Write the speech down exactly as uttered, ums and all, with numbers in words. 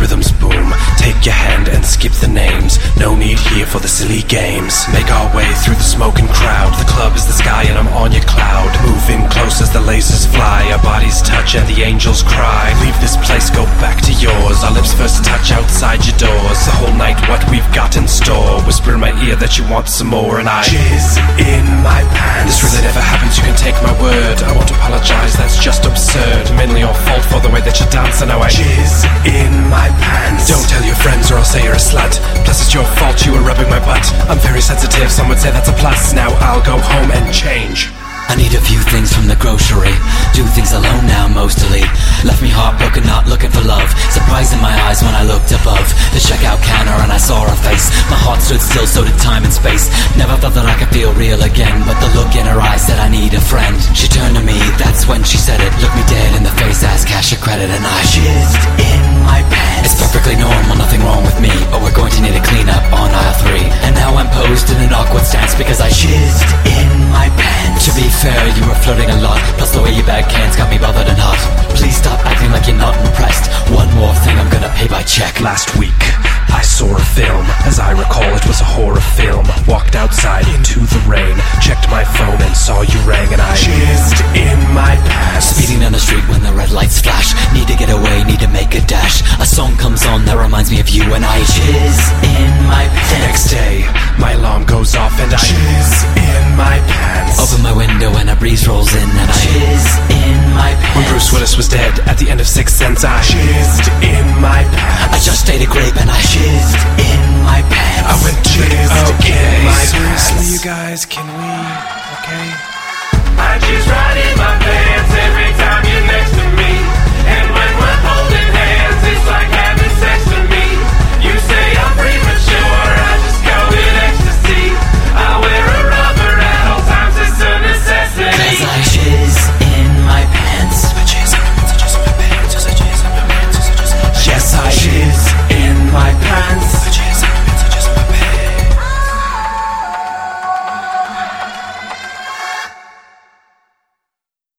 rhythms boom. Take your hand and skip the names. No need here for the silly games. Make our way through the smoking crowd. The club is the sky and I'm on your cloud. Move in close as the lasers fly. Our bodies touch and the angels cry. Leave this place, go back to yours. Our lips first touch outside your doors. The whole night what we've got in store. Whisper in my ear that you want some more, and I jizz in my pants. This really never happens, you can take my word. I won't apologize, that's just absurd. Mainly your fault for the way that you dance, and now I jizz in my pants. Don't tell your friends or I'll say you're a slut. Plus it's your fault you were rubbing my butt. I'm very sensitive, some would say that's a plus. Now I'll go home and change. I need a few things from the grocery. Do things alone now mostly. Left me heartbroken, not looking for love. Surprise in my eyes when I looked above the checkout counter and I saw her face. My heart stood still, so did time and space. Never thought that I could feel real again, but the look in her eyes said I need a friend. She turned to me, that's when she said it. Looked me dead in the face, asked cash or credit, and I jizzed in my pants. It's perfectly normal, nothing wrong with me, but we're going to need a clean up on aisle three. And now I'm posed in an awkward stance because I jizzed in my pants. To be fair, you were flirting a lot, plus the way you bag cans got me bothered and hot. Please stop acting like you're not impressed. One more thing, I'm gonna pay by check. Last week I saw a film. As I recall, it was a horror film. Walked outside into the rain, checked my phone and saw you rang, and I jizzed in my pants. Speeding down the street when the red lights flash. Need to get away, need to make a dash. A song comes on that reminds me of you, and I jizz in my pants. The next day my alarm goes off and I jizz in my pants. Open my window and a breeze rolls in and I jizz in my pants. When Bruce Willis was dead at the end of Sixth Sense, I jizzed in my pants. I just ate a grape and I jizzed in my pants. I went jizzed okay. in my pants. Seriously, you guys, can we? Okay.